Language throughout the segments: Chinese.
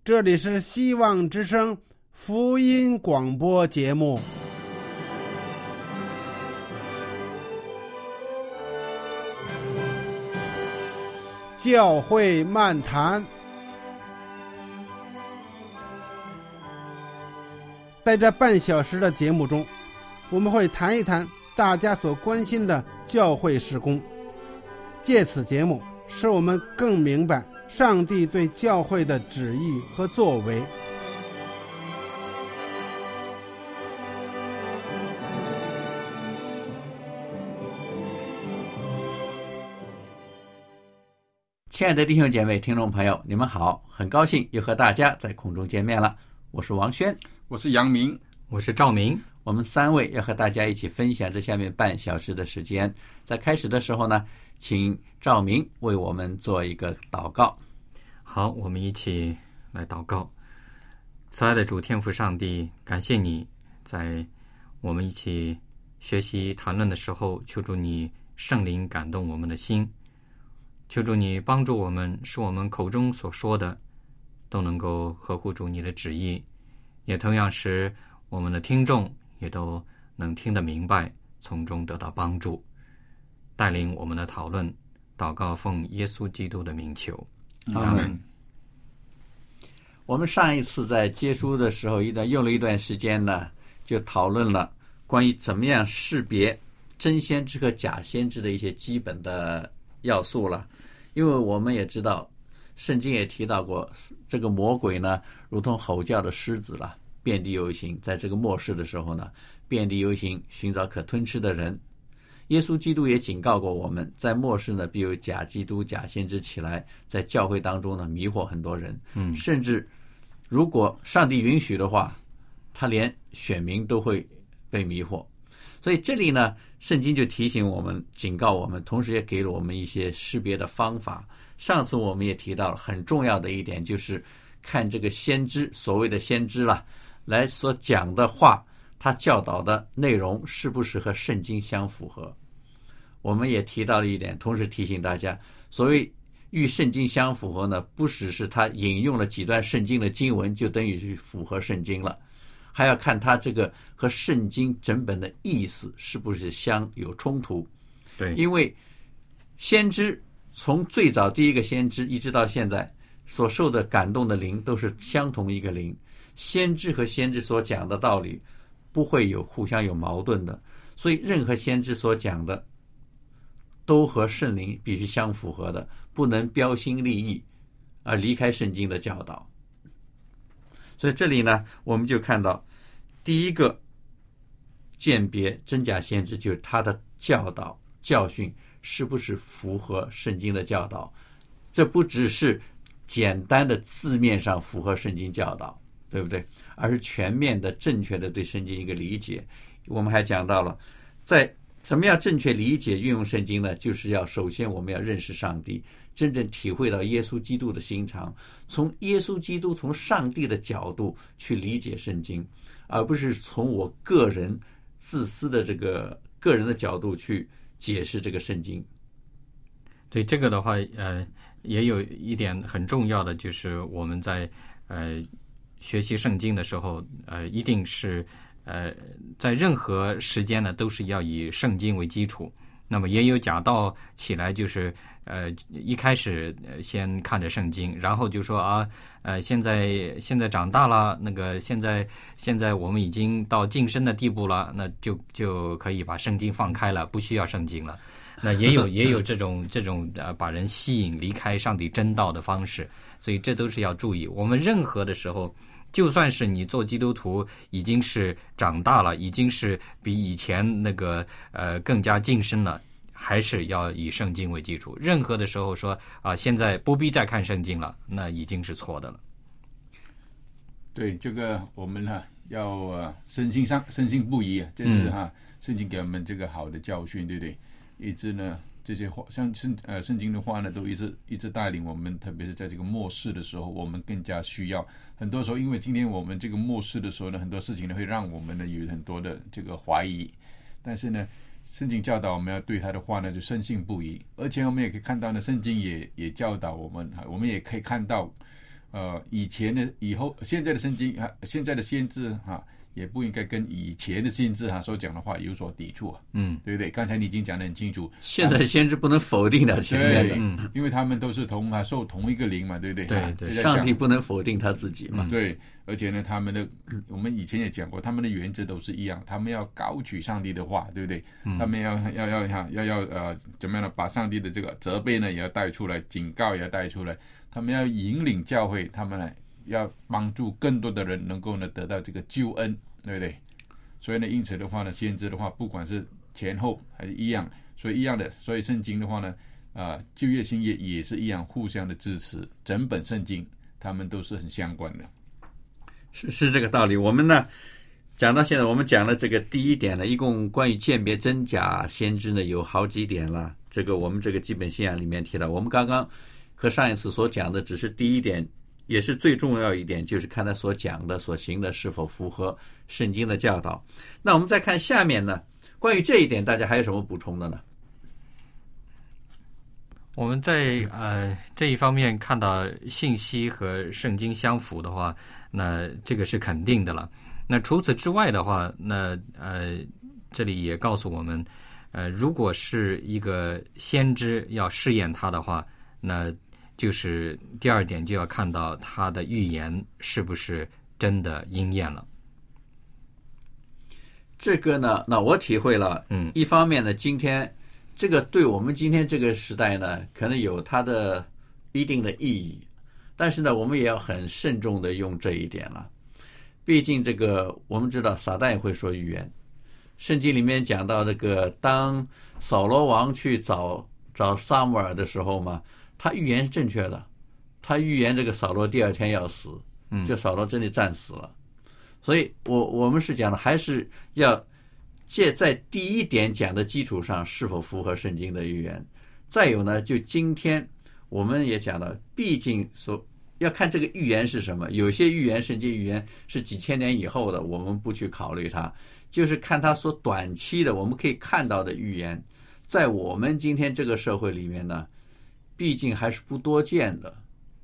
这里是希望之声福音广播节目。教会漫谈，在这半小时的节目中，我们会谈一谈大家所关心的教会事工，借此节目使我们更明白上帝对教会的旨意和作为。 亲爱的弟兄姐妹、听众朋友，你们好，很高兴又和大家在空中见面了。我是王轩， 我是杨明， 我是赵明。 我们三位要和大家一起分享这下面半小时的时间。在开始的时候呢，请赵明为我们做一个祷告。 好，我们一起来祷告。慈爱的主天父上帝，感谢你在我们一起学习谈论的时候，求主你圣灵感动我们的心，求主你帮助我们，使我们口中所说的都能够合乎主你的旨意，也同样使我们的听众也都能听得明白，从中得到帮助。带领我们的讨论，祷告奉耶稣基督的名求，阿们。 我们上一次在接书的时候用了一段时间呢，就讨论了关于怎么样识别真先知和假先知的一些基本的要素了。因为我们也知道圣经也提到过，这个魔鬼呢如同吼叫的狮子了，遍地游行，在这个末世的时候呢，遍地游行，寻找可吞吃的人。耶稣基督也警告过我们，在末世呢必有假基督、假先知起来，在教会当中呢迷惑很多人，甚至如果上帝允许的话，他连选民都会被迷惑。所以这里呢，圣经就提醒我们，警告我们，同时也给了我们一些识别的方法。上次我们也提到了很重要的一点，就是看这个先知，所谓的先知啦，来所讲的话，他教导的内容是不是和圣经相符合。我们也提到了一点，同时提醒大家，所谓与圣经相符合呢，不只是他引用了几段圣经的经文就等于是符合圣经了，还要看他这个和圣经整本的意思是不是有冲突。 对， 因为先知从最早第一个先知一直到现在所受的感动的灵都是相同一个灵，先知和先知所讲的道理不会互相有矛盾的，所以任何先知所讲的都和圣灵必须相符合的，不能标新立异而离开圣经的教导。所以这里呢，我们就看到第一个鉴别真假先知，就是他的教导教训是不是符合圣经的教导。这不只是简单的字面上符合圣经教导，对不对？而是全面的正确的对圣经一个理解。我们还讲到了在怎么样正确理解运用圣经呢？就是首先我们要认识上帝，真正体会到耶稣基督的心肠，从耶稣基督从上帝的角度去理解圣经，而不是从我个人自私的这个个人的角度去解释这个圣经。 对这个的话，也有一点很重要的，就是我们在学习圣经的时候，一定是在任何时间呢，都是要以圣经为基础。那么也有讲到起来，就是一开始先看着圣经，然后就说现在长大了，那个现在我们已经到晋升的地步了，那就可以把圣经放开了，不需要圣经了。那也有这种把人吸引离开上帝真道的方式，所以这都是要注意。我们任何的时候，就算是你做基督徒已经是长大了，已经是比以前那个更加晋升了，还是要以圣经为基础。任何的时候说现在不必再看圣经了，那已经是错的了。 对，这个我们呢要深信不疑，这是圣经给我们这个好的教训，对不对？一直呢这些话，像圣经的话呢，都一直带领我们，特别是在这个末世的时候，我们更加需要。很多时候，因为今天我们这个末世的时候呢，很多事情呢会让我们呢有很多的这个怀疑，但是呢，圣经教导我们要对他的话呢就深信不疑。而且我们也可以看到呢，圣经也教导我们，我们也可以看到以前的以后现在的圣经现在的先知也不应该跟以前的先知所讲的话有所抵触对不对？刚才你已经讲得很清楚， 现在的先知不能否定他前面的， 因为他们都是受同一个灵嘛，对不对？ 对， 上帝不能否定他自己嘛。 对，而且呢，我们以前也讲过，他们的原则都是一样，他们要高举上帝的话，对不对？他们要怎么样呢？把上帝的这个责备呢也要带出来，警告也要带出来，他们要引领教会，他们呢要帮助更多的人能够呢得到这个救恩，对不对？所以呢，因此的话呢，先知的话，不管是前后还是一样，所以一样的，所以圣经的话呢，旧约新约也是一样，互相的支持，整本圣经他们都是很相关的。 是这个道理。我们呢讲到现在，我们讲了这个第一点呢，一共关于鉴别真假先知呢有好几点了。这个我们这个基本信仰里面提到，我们刚刚和上一次所讲的只是第一点，也是最重要一点，就是看他所讲的所行的是否符合圣经的教导。那我们再看下面呢，关于这一点大家还有什么补充的呢？ 我们在这一方面看到信息和圣经相符的话，那这个是肯定的了。那除此之外的话，那这里也告诉我们，如果是一个先知要试验他的话，那就是第二点就要看到他的预言是不是真的应验了。 这个呢，那我体会了，一方面呢，今天这个对我们今天这个时代呢，可能有它的一定的意义，但是呢，我们也要很慎重的用这一点了。毕竟这个我们知道撒旦也会说预言，圣经里面讲到这个当扫罗王去找撒母耳的时候嘛，他预言是正确的，他预言这个扫罗第二天要死，就扫罗真的战死了。所以我们是讲的还是要借在第一点讲的基础上是否符合圣经的预言。再有呢，就今天我们也讲了，毕竟要看这个预言是什么，有些预言圣经预言是几千年以后的，我们不去考虑它，就是看它所短期的我们可以看到的预言，在我们今天这个社会里面呢，毕竟还是不多见的，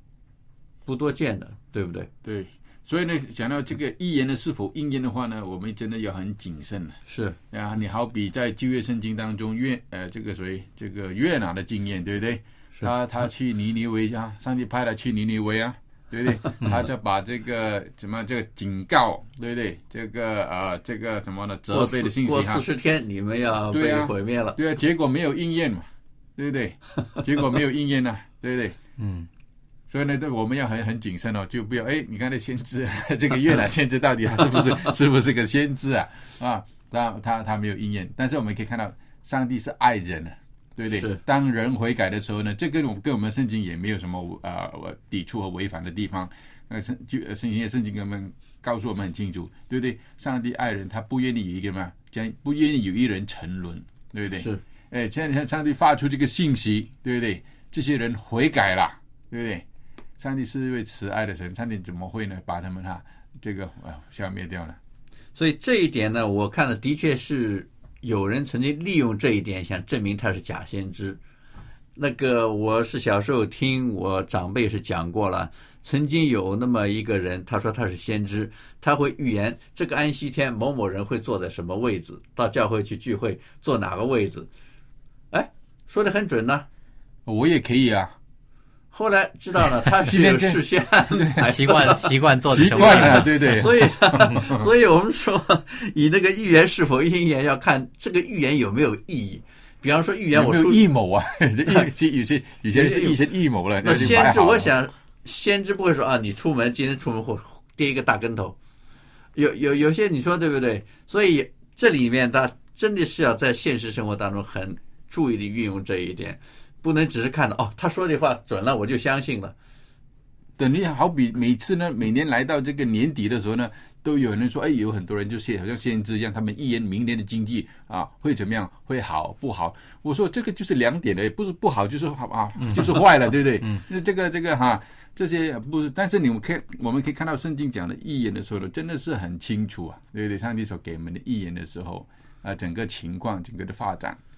对不对？ 对，所以呢，讲到这个预言的是否应验的话呢，我们真的要很谨慎了。 是啊，你好比在旧约圣经当中这个约拿的经验，对不对？他去尼尼微上帝派他去尼尼微对不对？他就把这个这个警告，对不对？这个什么呢？责备的信息过40天你们要被毁灭了。 对啊，结果没有应验嘛，对不对？结果没有应验对不对？所以呢，我们要很谨慎就不要你看那先知这个约拿先知到底是不是个先知他没有应验，但是我们可以看到上帝是爱人的，对不对？当人悔改的时候呢，这跟我们圣经也没有什么抵触和违反的地方。圣经跟我们告诉我们很清楚，对不对？上帝爱人，他不愿意有一个不愿意有一人沉沦，对不对？ 是。 现在上帝发出这个信息，对不对？这些人悔改了，对不对？上帝是一位慈爱的神，上帝怎么会呢把他们这个消灭掉呢？ 所以这一点呢，我看了的确是有人曾经利用这一点想证明他是假先知。那个我是小时候听我长辈是讲过了，曾经有那么一个人，他说他是先知，他会预言这个安息天某某人会坐在什么位置，到教会去聚会坐哪个位置，说得很准呢。 我也可以后来知道了，他是有事先习惯做的习惯了，对对。 所以我们说，以那个预言是否应验，要看这个预言有没有意义。比方说预言有没有阴谋有些是一些阴谋了。 那先知，我想先知不会说你出门今天出门会跌一个大跟头，有些你说对不对？所以这里面他真的是要在现实生活当中很注意的运用这一点。不能只是看到他说的话准了我就相信了。 等于好比每次呢，每年来到这个年底的时候呢，都有人说有很多人就好像先知一样，他们预言明年的经济会怎么样，会好不好？我说这个就是两点的，不是不好就是好就是坏了，对不对？那这个这些不是，但是我们可以看到圣经讲的预言的时候呢，真的是很清楚对不对？上帝所给我们的预言的时候整个情况整个的发展。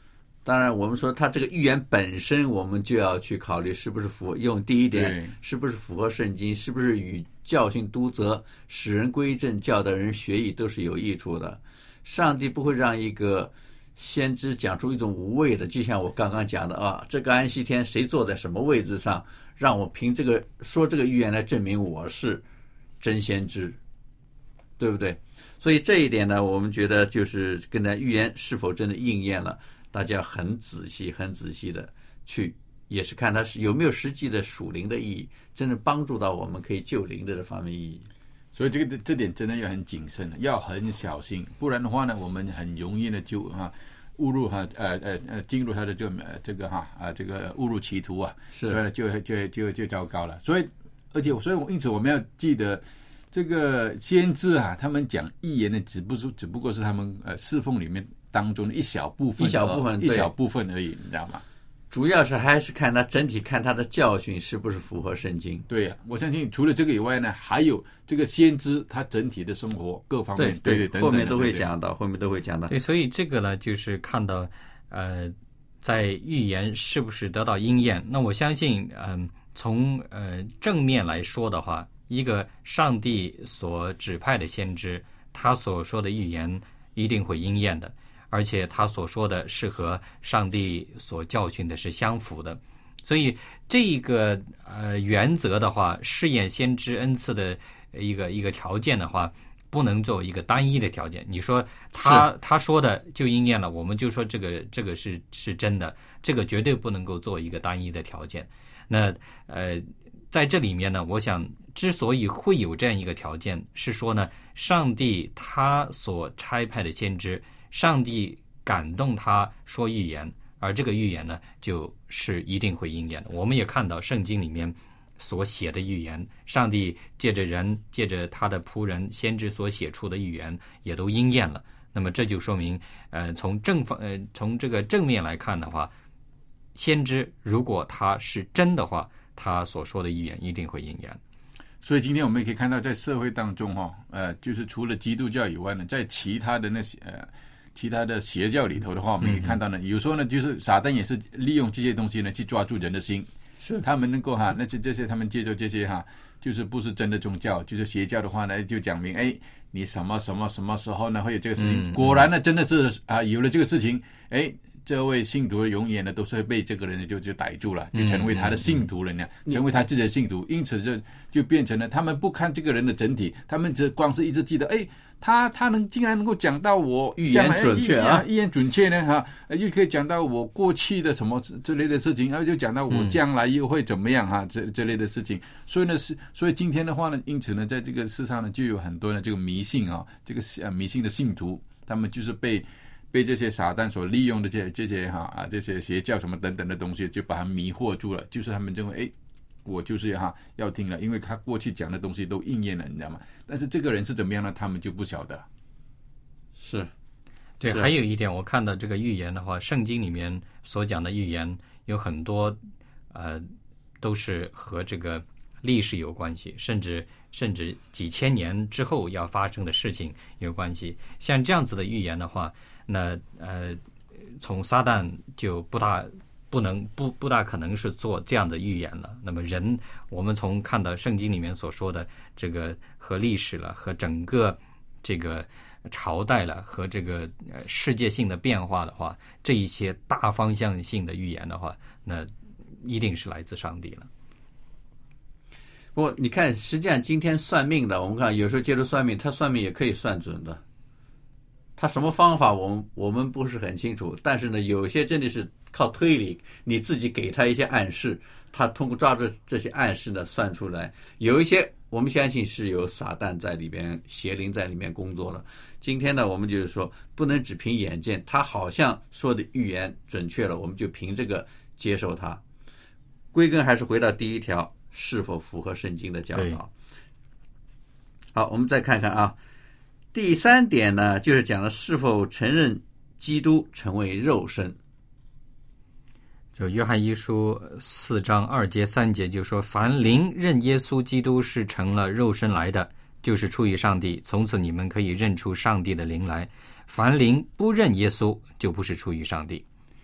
当然，我们说他这个预言本身，我们就要去考虑是不是符合，用第一点，是不是符合圣经，是不是与教训督责、使人归正、教导人学义都是有益处的。上帝不会让一个先知讲出一种无谓的，就像我刚刚讲的啊，这个安息天谁坐在什么位置上，让我凭这个说这个预言来证明我是真先知，对不对？所以这一点呢，我们觉得就是跟那预言是否真的应验了，大家很仔细的去，也是看它是有没有实际的属灵的意义，真正帮助到我们可以救灵的这方面意义。 所以这点真的要很谨慎，要很小心，不然的话呢，我们很容易呢就误入进入他的这个误入歧途啊，所以呢就糟糕了。所以因此我们要记得，这个先知啊，他们讲预言呢，只不过是他们侍奉里面当中的一小部分而已，你知道吗？ 主要是还是看他整体，看他的教训是不是符合圣经。 对呀，我相信除了这个以外呢，还有这个先知他整体的生活各方面，对等等， 后面都会讲到， 对，所以这个呢，就是看到在预言是不是得到应验。那我相信，从正面来说的话，一个上帝所指派的先知，他所说的预言一定会应验的。而且他所说的是和上帝所教训的是相符的，所以这个原则的话，试验先知恩赐的一个条件的话，不能做一个单一的条件。你说他说的就应验了，我们就说这个是真的，这个绝对不能够做一个单一的条件。那在这里面呢，我想之所以会有这样一个条件，是说呢，上帝他所差派的先知，上帝感动他说预言，而这个预言呢，就是一定会应验的。我们也看到圣经里面所写的预言，上帝借着他的仆人先知所写出的预言，也都应验了。那么这就说明，从这个正面来看的话，先知如果他是真的话，他所说的预言一定会应验。 所以今天我们也可以看到，在社会当中就是除了基督教以外呢，在其他的其他的邪教里头的话，我们可以看到呢，有时候呢，就是撒旦也是利用这些东西呢，去抓住人的心。是他们能够这些他们借助这些就是不是真的宗教，就是邪教的话呢，就讲明你什么时候呢会有这个事情？果然呢，真的是有了这个事情，这位信徒永远呢都是会被这个人就逮住了，就成为他的信徒了呢，成为他自己的信徒。因此就变成了他们不看这个人的整体，他们只光是一直记得他竟然能够讲到我预言准确预言准确呢又可以讲到我过去的什么之类的事情，然后就讲到我将来又会怎么样这类的事情。所以今天的话呢，因此呢，在这个世上呢，就有很多的这个迷信这个迷信的信徒，他们就是被这些撒旦所利用的这些邪教什么等等的东西，就把他迷惑住了。就是他们认为我就是要听了，因为他过去讲的东西都应验了，你知道吗？但是这个人是怎么样呢？他们就不晓得。 是， 对，还有一点，我看到这个预言的话，圣经里面所讲的预言有很多都是和这个历史有关系，甚至几千年之后要发生的事情有关系。像这样子的预言的话，那从撒旦就不大可能是做这样的预言了。那么我们从看到圣经里面所说的这个和历史了，和整个这个朝代了，和这个世界性的变化的话，这一些大方向性的预言的话，那一定是来自上帝了。 不过你看，实际上今天算命的，我们看有时候接触算命，他算命也可以算准的。他什么方法我们不是很清楚，但是呢，有些真的是靠推理，你自己给他一些暗示，他通过抓住这些暗示呢算出来。有一些我们相信是有撒旦在里边，邪灵在里面工作了。今天呢，我们就是说不能只凭眼见，他好像说的预言准确了，我们就凭这个接受它。归根还是回到第一条，是否符合圣经的教导。好，我们再看看第三点呢，就是讲了是否承认基督成为肉身。 就约翰一书4章2节3节就说，凡灵认耶稣基督是成了肉身来的，就是出于上帝，从此你们可以认出上帝的灵来。凡灵不认耶稣，就不是出于上帝。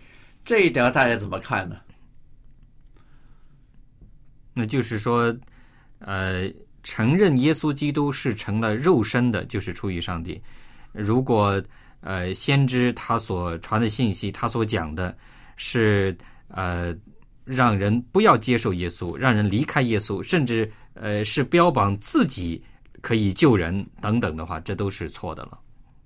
这一点大家怎么看呢？ 那就是说，承认耶稣基督是成了肉身的，就是出于上帝。如果先知他所传的信息，他所讲的是让人不要接受耶稣，让人离开耶稣，甚至是标榜自己可以救人等等的话，这都是错的了。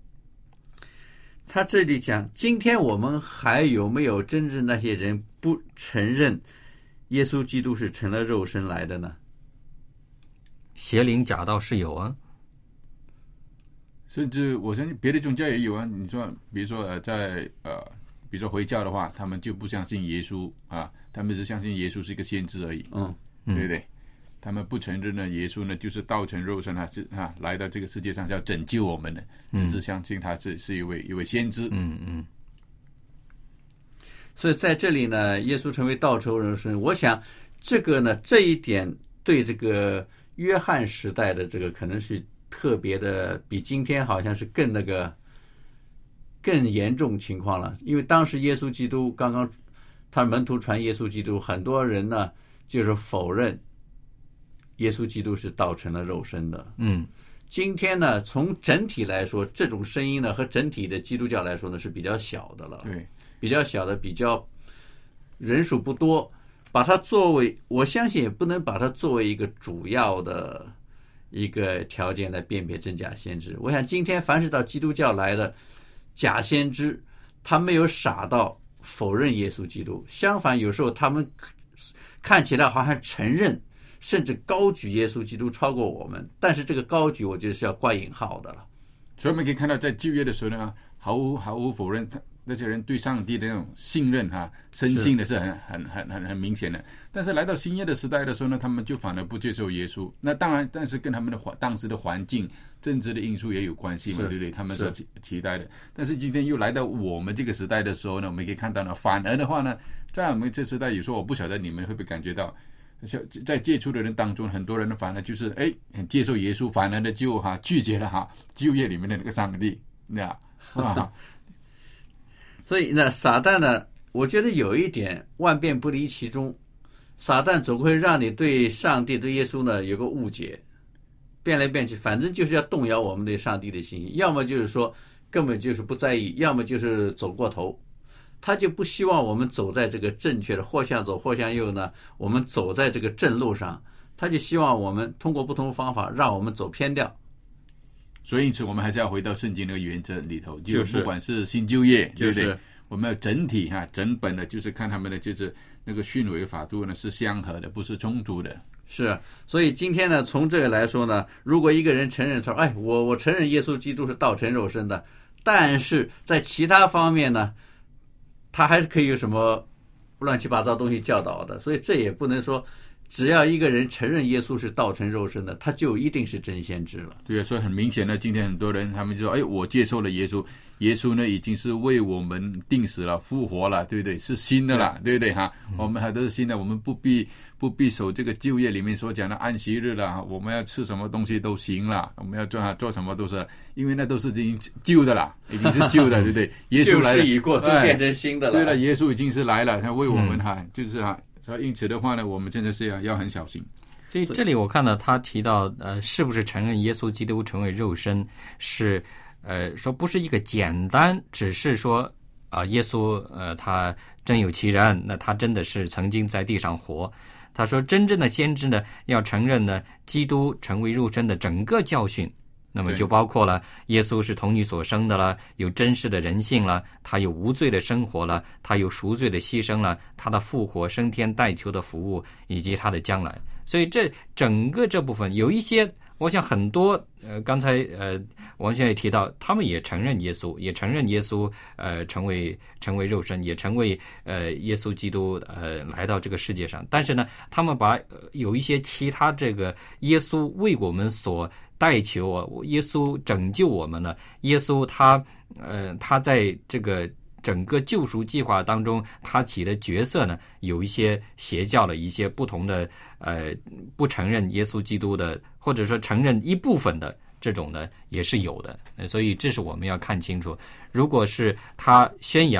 他这里讲，今天我们还有没有真正那些人不承认耶稣基督是成了肉身来的呢？ 邪灵假道是有啊， 甚至我相信别的宗教也有啊。你说，比如说比如说回教的话，他们就不相信耶稣啊，他们是相信耶稣是一个先知而已，对不对？他们不承认呢，耶稣呢就是道成肉身来到这个世界上是要拯救我们的，只是相信他是一位先知。 所以在这里呢，耶稣成为道成肉身，我想这个呢，这一点对这个约翰时代的这个可能是特别的，比今天好像是更严重情况了。因为当时耶稣基督刚刚他门徒传耶稣基督，很多人呢就是否认耶稣基督是道成了肉身的。今天呢，从整体来说，这种声音呢和整体的基督教来说呢是比较小的了。 对， 比较小的，比较人数不多，把它作为，我相信也不能把它作为一个主要的一个条件来辨别真假先知。我想今天凡是到基督教来的假先知，他没有傻到否认耶稣基督，相反有时候他们看起来好像承认甚至高举耶稣基督超过我们，但是这个高举我觉得是要挂引号的了。 所以我们可以看到在旧约的时候呢，毫无否认那些人对上帝的那种信任深信的是很明显的。但是来到新约的时代的时候呢，他们就反而不接受耶稣。那当然，但是跟他们的当时的环境、政治的因素也有关系嘛，对不对？他们所期待的。但是今天又来到我们这个时代的时候呢，我们可以看到呢，反而的话呢，在我们这时代，有时候我不晓得你们会不会感觉到，在接触的人当中，很多人呢反而就是很接受耶稣，反而呢就拒绝了旧约里面的那个上帝， 所以呢，撒旦呢，我觉得有一点万变不离其宗，撒旦总会让你对上帝、对耶稣呢有个误解，变来变去，反正就是要动摇我们对上帝的信心，要么就是说根本就是不在意，要么就是走过头。他就不希望我们走在这个正确的或向左或向右呢，我们走在这个正路上，他就希望我们通过不同方法让我们走偏掉。 所以因此我们还是要回到圣经那个原则里头，就不管是新旧约，对不对？我们要整体整本的，就是看他们的就是那个训诲法度呢是相合的，不是冲突的。 是，所以今天呢，从这个来说呢，如果一个人承认说，我承认耶稣基督是道成肉身的，但是在其他方面呢，他还是可以有什么乱七八糟东西教导的，所以这也不能说只要一个人承认耶稣是道成肉身的，他就一定是真先知了。 对啊，所以很明显的，今天很多人他们就说，我接受了耶稣，耶稣呢已经是为我们定死了、复活了，对不对？是新的了，对不对我们还都是新的，我们不必守这个旧约里面所讲的安息日了，我们要吃什么东西都行了，我们要做什么都是，因为那都是已经旧的了，已经是旧的，对不对？耶稣来了， 旧事已过，都变成新的了。 对了，耶稣已经是来了，他为我们就是所以因此的话呢，我们真的是要很小心。 所以这里我看到他提到，是不是承认耶稣基督成为肉身，是说不是一个简单，只是说耶稣他真有其人，那他真的是曾经在地上活。他说，真正的先知呢，要承认呢，基督成为肉身的整个教训。那么就包括了耶稣是童女所生的了，有真实的人性了，他有无罪的生活了，他有赎罪的牺牲了，他的复活、升天、代求的服务，以及他的将来。所以这整个这部分有一些，我想很多刚才王先生也提到，他们也承认耶稣，也承认耶稣成为肉身，也成为耶稣基督来到这个世界上。但是呢，他们把有一些其他这个耶稣为我们所代求耶稣拯救我们呢，耶稣他在这个整个救赎计划当中，他起的角色呢，有一些邪教的一些不同的不承认耶稣基督的，或者说承认一部分的这种呢，也是有的。所以这是我们要看清楚，如果是他宣扬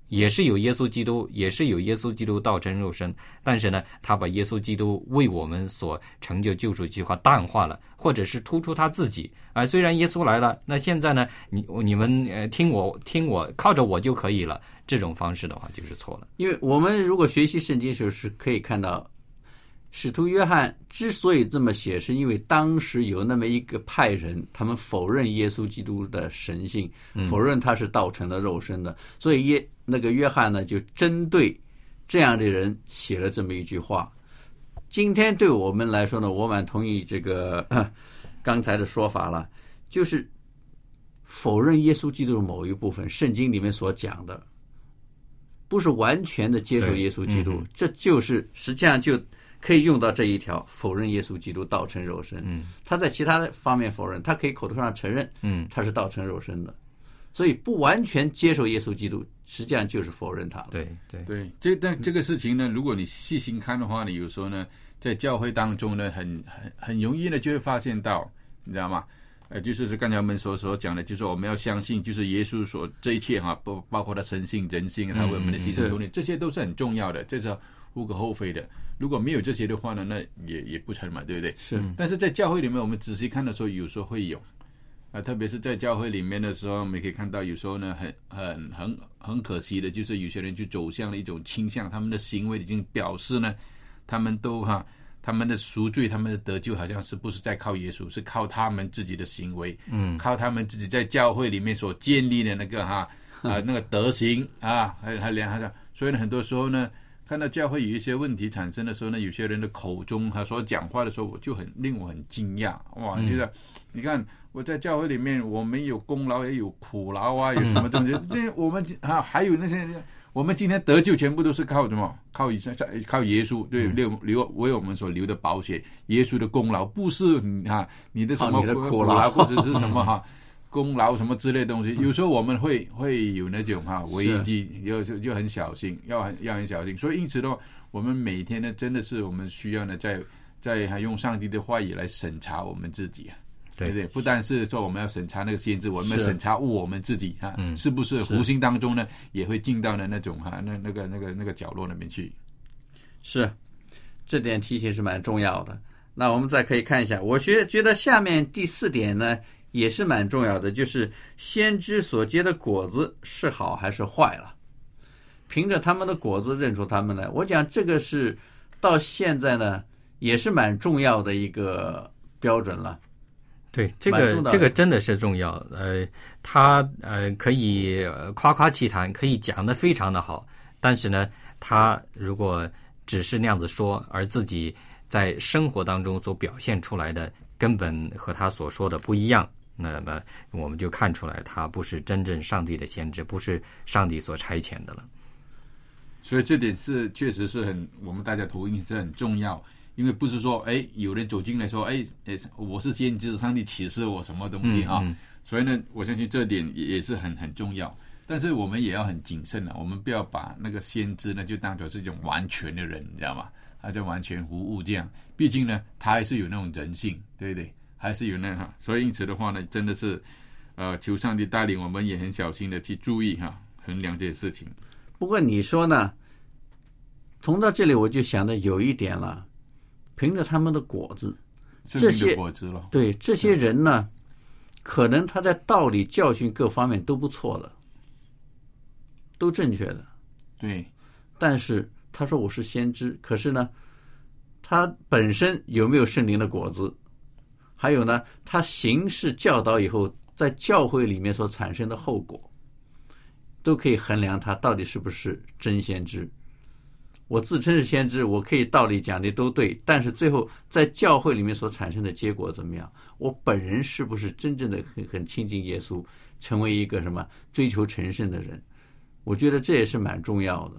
也是有耶稣基督，也是有耶稣基督道成肉身，但是呢，他把耶稣基督为我们所成就救赎计划淡化了，或者是突出他自己虽然耶稣来了，那现在呢，你们听我，靠着我就可以了，这种方式的话就是错了。 因为我们如果学习圣经的时候是可以看到，使徒约翰之所以这么写，是因为当时有那么一个派人，他们否认耶稣基督的神性，否认他是道成了肉身的，所以那个约翰呢，就针对这样的人写了这么一句话。今天对我们来说呢，我蛮同意这个刚才的说法了，就是否认耶稣基督的某一部分，圣经里面所讲的，不是完全的接受耶稣基督，这就是实际上就可以用到这一条，否认耶稣基督道成肉身。他在其他的方面否认，他可以口头上承认，他是道成肉身的，所以不完全接受耶稣基督，实际上就是否认他。 对， 这个事情呢，如果你细心看的话呢，有时候呢，在教会当中呢，很容易呢就会发现到，你知道吗？就是刚才我们所讲的，就是我们要相信，就是耶稣所这一切包括他神性、人性，他为我们的牺牲奉献，这些都是很重要的，这是无可厚非的。如果没有这些的话呢，那也不成嘛，对不对？ 是。 但是在教会里面，我们仔细看的时候，有时候会有特别是在教会里面的时候，我们可以看到有时候呢，很可惜的，就是有些人就走向了一种倾向，他们的行为已经表示呢，他们都他们的赎罪，他们的得救，好像是不是在靠耶稣，是靠他们自己的行为，靠他们自己在教会里面所建立的那个那个德行所以呢，很多时候呢，看到教会有一些问题产生的时候呢，有些人的口中他所讲话的时候，我就令我很惊讶，哇！就是你看我在教会里面，我们有功劳也有苦劳啊，有什么东西？这我们还有那些。我们今天得救全部都是靠什么？靠耶稣，对，为我们所留的保险，耶稣的功劳，不是你的什么苦劳或者是什么功劳什么之类的东西。有时候我们会有那种危机，就很小心，要很小心。所以因此的话，我们每天呢，真的是我们需要呢，在用上帝的话语来审查我们自己。对对，不但是说我们要审查那个先知，我们要审查我们自己是不是无形当中呢也会进到那种那个角落那边去。 是，这点提醒是蛮重要的。那我们再可以看一下，我觉得下面第4点呢也是蛮重要的，就是先知所结的果子是好还是坏了，凭着他们的果子认出他们来。我讲这个是到现在呢也是蛮重要的一个标准了。 对，这个真的是重要。他可以夸夸其谈，可以讲得非常的好，但是呢，他如果只是那样子说，而自己在生活当中所表现出来的根本和他所说的不一样，那么我们就看出来他不是真正上帝的先知，不是上帝所差遣的了。 所以这点是确实是我们大家同意是很重要。因为不是说有人走进来说我是先知，上帝启示我什么东西所以呢我相信这点也是很重要。但是我们也要很谨慎我们不要把那个先知呢就当作是一种完全的人，你知道吗？他就完全无误这样，毕竟呢他还是有那种人性，对不对？还是有那所以因此的话呢，真的是求上帝带领我们也很小心的去注意衡量这些事情。 不过你说呢，从到这里我就想到有一点了，凭着他们的果子， 这些果子了， 对这些人呢，可能他在道理、教训各方面都不错的，都正确的， 对。 但是他说我是先知，可是呢，他本身有没有圣灵的果子？还有呢，他行事教导以后，在教会里面所产生的后果，都可以衡量他到底是不是真先知。我自称是先知，我可以道理讲的都对，但是最后在教会里面所产生的结果怎么样？我本人是不是真正的很亲近耶稣，成为一个什么追求成圣的人？我觉得这也是蛮重要的。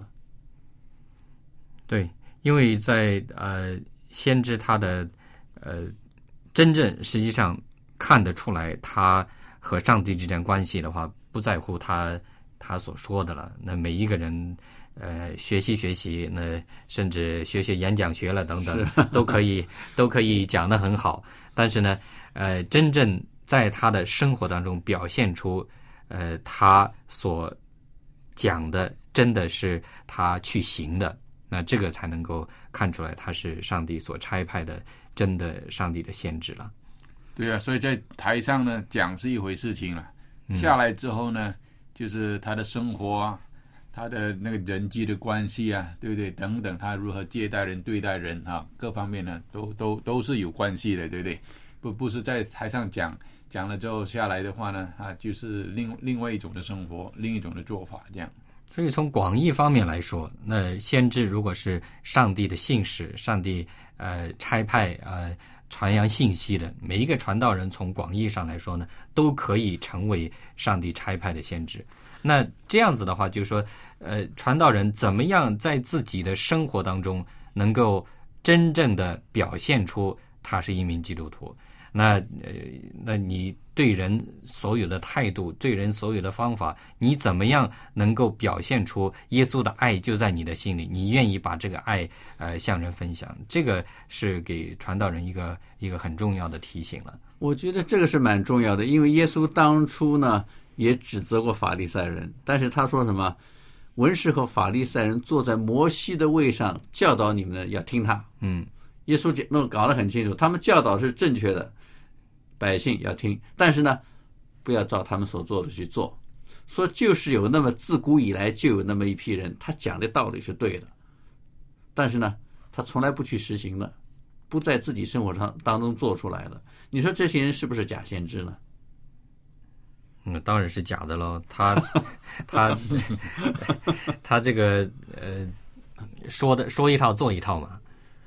对，因为在先知他的真正实际上看得出来，他和上帝之间关系的话，不在乎他所说的了。那每一个人学习，那甚至学演讲学了等等，都可以讲得很好。但是呢，真正在他的生活当中表现出他所讲的真的是他去行的，那这个才能够看出来他是上帝所差派的真的上帝的先知了。 对啊，所以在台上呢讲是一回事情了，下来之后呢，就是他的生活啊，他的那个人际的关系啊，对不对？等等，他如何接待人、对待人啊，各方面呢，都是有关系的，对不对？不是在台上讲了之后下来的话呢，就是另外一种的生活，另一种的做法，这样。 所以从广义方面来说，那先知如果是上帝的信使，上帝差派传扬信息的每一个传道人，从广义上来说呢，都可以成为上帝差派的先知。那这样子的话，就是说，传道人怎么样在自己的生活当中能够真正的表现出他是一名基督徒？那你对人所有的态度，对人所有的方法，你怎么样能够表现出耶稣的爱就在你的心里？你愿意把这个爱向人分享？这个是给传道人一个很重要的提醒了。 我觉得这个是蛮重要的，因为耶稣当初呢也指责过法利赛人，但是他说什么？文士和法利赛人坐在摩西的位上，教导你们的要听他。耶稣搞得很清楚，他们教导是正确的，百姓要听，但是呢，不要照他们所做的去做。说就是有那么自古以来就有那么一批人，他讲的道理是对的，但是呢，他从来不去实行的，不在自己生活上当中做出来的。你说这些人是不是假先知呢？ 当然是假的喽。他这个说一套做一套嘛。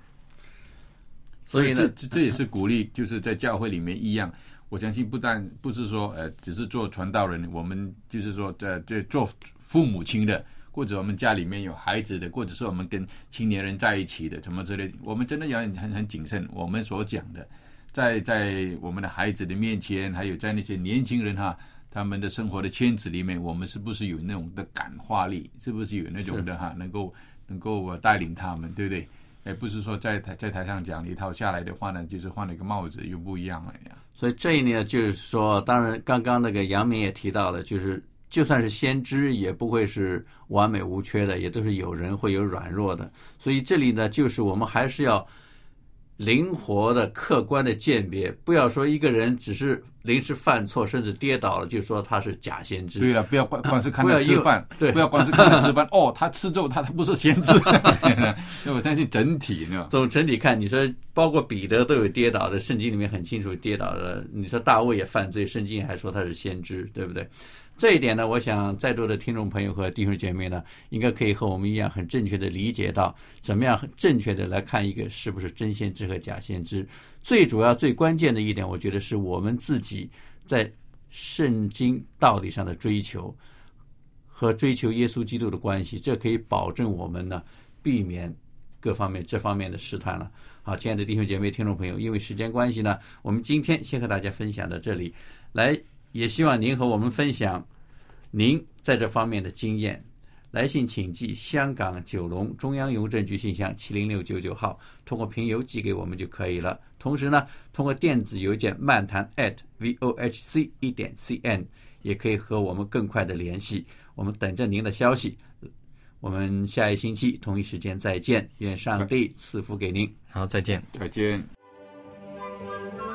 所以呢，这也是鼓励，就是在教会里面一样。我相信不是说只是做传道人，我们就是说做父母亲的，或者我们家里面有孩子的，或者是我们跟青年人在一起的，什么之类的，我们真的要很谨慎。我们所讲的，在我们的孩子的面前，还有在那些年轻人他们的生活的圈子里面，我们是不是有那种的感化力？是不是有那种的能够带领他们，对不对？不是说在台上讲一套，下来的话呢，就是换了一个帽子又不一样了呀。 所以这一年就是说，当然刚刚那个杨明也提到了，就是就算是先知，也不会是完美无缺的，也都是有人会有软弱的。所以这里呢，就是我们还是要灵活的、客观的鉴别，不要说一个人只是临时犯错，甚至跌倒了，就说他是假先知。 对了，不要光是看他吃饭，不要光是看他吃饭。他吃肉，他不是先知。我相信整体呢， 从整体看，你说包括彼得都有跌倒的，圣经里面很清楚跌倒的。你说大卫也犯罪，圣经还说他是先知，对不对？这一点呢，我想在座的听众朋友和弟兄姐妹呢，应该可以和我们一样很正确的理解到，怎么样很正确的来看一个是不是真先知和假先知。最主要、最关键的一点，我觉得是我们自己在圣经道理上的追求和追求耶稣基督的关系，这可以保证我们呢避免各方面这方面的试探了。好，亲爱的弟兄姐妹、听众朋友，因为时间关系呢，我们今天先和大家分享到这里，也希望您和我们分享您在这方面的经验。来信请寄香港九龙中央邮政局信箱70699号，通过平邮寄给我们就可以了。同时呢，通过电子邮件漫谈@vohc1.cn 也可以和我们更快的联系。我们等着您的消息。我们下一星期同一时间再见，愿上帝赐福给您。 好，再见。 再见。